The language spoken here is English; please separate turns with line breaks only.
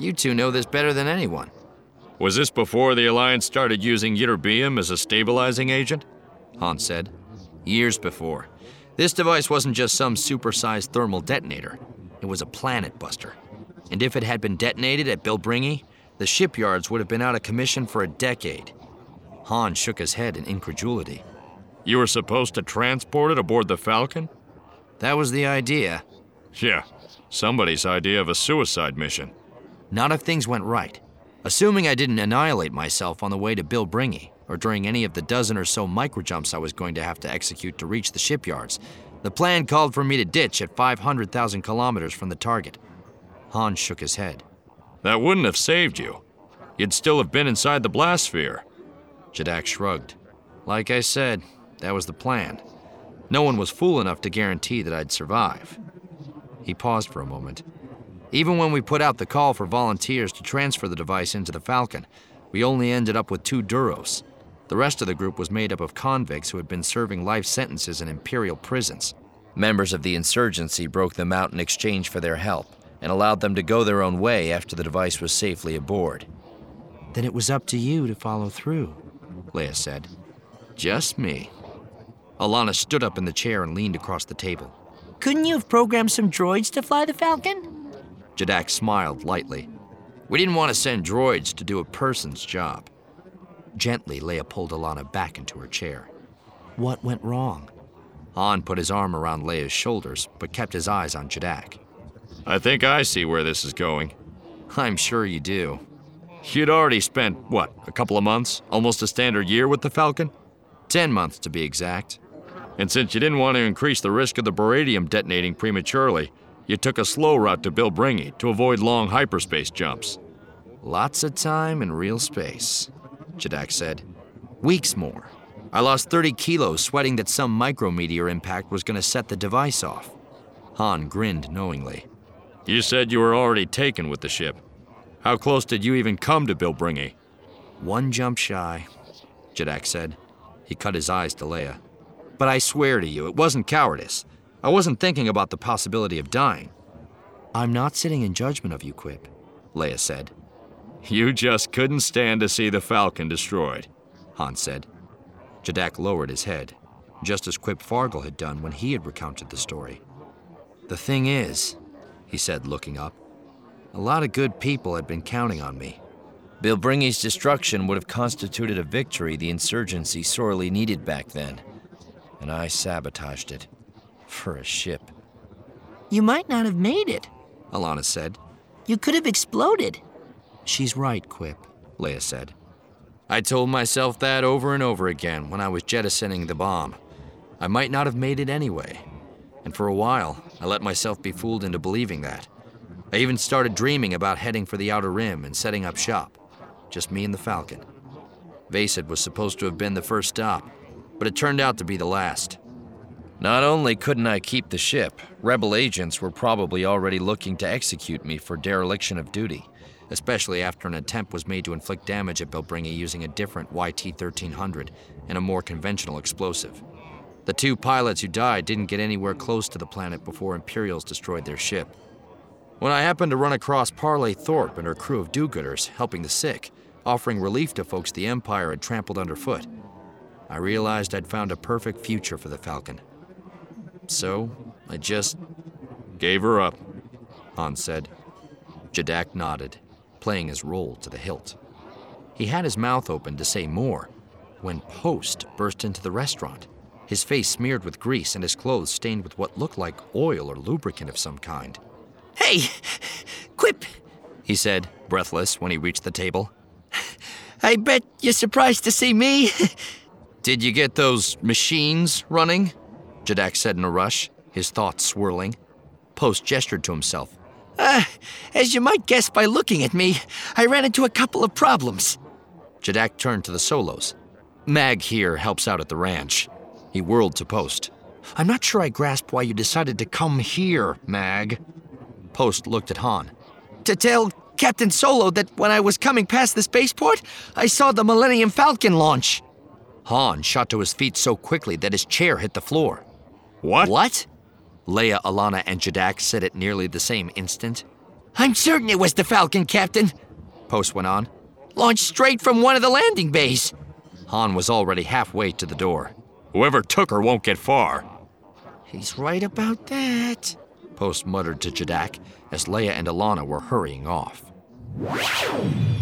You two know this better than anyone.
Was this before the Alliance started using ytterbium as a stabilizing agent?
Han said. Years before. This device wasn't just some supersized thermal detonator. It was a planet buster. And if it had been detonated at Bilbringi, the shipyards would have been out of commission for a decade. Han shook his head in incredulity.
You were supposed to transport it aboard the Falcon?
That was the idea.
Yeah, somebody's idea of a suicide mission.
Not if things went right. Assuming I didn't annihilate myself on the way to Bilbringi, or during any of the dozen or so microjumps I was going to have to execute to reach the shipyards, the plan called for me to ditch at 500,000 kilometers from the target. Han shook his head.
That wouldn't have saved you. You'd still have been inside the blast sphere.
Jadak shrugged. Like I said, that was the plan. No one was fool enough to guarantee that I'd survive. He paused for a moment. Even when we put out the call for volunteers to transfer the device into the Falcon, we only ended up with 2 Duros. The rest of the group was made up of convicts who had been serving life sentences in Imperial prisons. Members of the insurgency broke them out in exchange for their help and allowed them to go their own way after the device was safely aboard. Then it was up to you to follow through, Leia said. Just me. Alana stood up in the chair and leaned across the table.
Couldn't you have programmed some droids to fly the Falcon?
Jadak smiled lightly. We didn't want to send droids to do a person's job. Gently, Leia pulled Alana back into her chair. What went wrong? Han put his arm around Leia's shoulders, but kept his eyes on Jadak.
I think I see where this is going.
I'm sure you do.
You'd already spent, a couple of months? Almost a standard year with the Falcon?
10 months, to be exact.
And since you didn't want to increase the risk of the beradium detonating prematurely, you took a slow route to Bilbringi to avoid long hyperspace jumps.
Lots of time in real space, Jadak said. Weeks more. I lost 30 kilos sweating that some micrometeor impact was going to set the device off. Han grinned knowingly.
You said you were already taken with the ship. How close did you even come to Bilbringi?
1 jump shy, Jadak said. He cut his eyes to Leia. But I swear to you, it wasn't cowardice. I wasn't thinking about the possibility of dying. I'm not sitting in judgment of you, Quip, Leia said.
You just couldn't stand to see the Falcon destroyed,
Han said. Jadak lowered his head, just as Quip Fargle had done when he had recounted the story. The thing is, he said, looking up, a lot of good people had been counting on me. Bilbringi's destruction would have constituted a victory the insurgency sorely needed back then, and I sabotaged it. For a ship.
You might not have made it,
Alana said.
You could have exploded.
She's right, Quip, Leia said. I told myself that over and over again when I was jettisoning the bomb. I might not have made it anyway. And for a while, I let myself be fooled into believing that. I even started dreaming about heading for the Outer Rim and setting up shop. Just me and the Falcon. Vasid was supposed to have been the first stop, but it turned out to be the last. Not only couldn't I keep the ship, rebel agents were probably already looking to execute me for dereliction of duty, especially after an attempt was made to inflict damage at Bilbringi using a different YT-1300 and a more conventional explosive. The 2 pilots who died didn't get anywhere close to the planet before Imperials destroyed their ship. When I happened to run across Parley Thorpe and her crew of do-gooders helping the sick, offering relief to folks the Empire had trampled underfoot, I realized I'd found a perfect future for the Falcon. So, I just
gave her up,
Han said. Jadak nodded, playing his role to the hilt. He had his mouth open to say more when Post burst into the restaurant, his face smeared with grease and his clothes stained with what looked like oil or lubricant of some kind.
Hey, Quip,
he said, breathless, when he reached the table.
I bet you're surprised to see me.
Did you get those machines running? Jadak said in a rush, his thoughts swirling. Post gestured to himself.
As you might guess by looking at me, I ran into a couple of problems.
Jadak turned to the Solos. Mag here helps out at the ranch. He whirled to Post. I'm not sure I grasp why you decided to come here, Mag. Post looked at Han.
To tell Captain Solo that when I was coming past the spaceport, I saw the Millennium Falcon launch.
Han shot to his feet so quickly that his chair hit the floor.
What?
What? Leia, Alana, and Jadak said at nearly the same instant.
I'm certain it was the Falcon, Captain.
Post went on.
Launched straight from one of the landing bays.
Han was already halfway to the door.
Whoever took her won't get far.
He's right about that.
Post muttered to Jadak as Leia and Alana were hurrying off.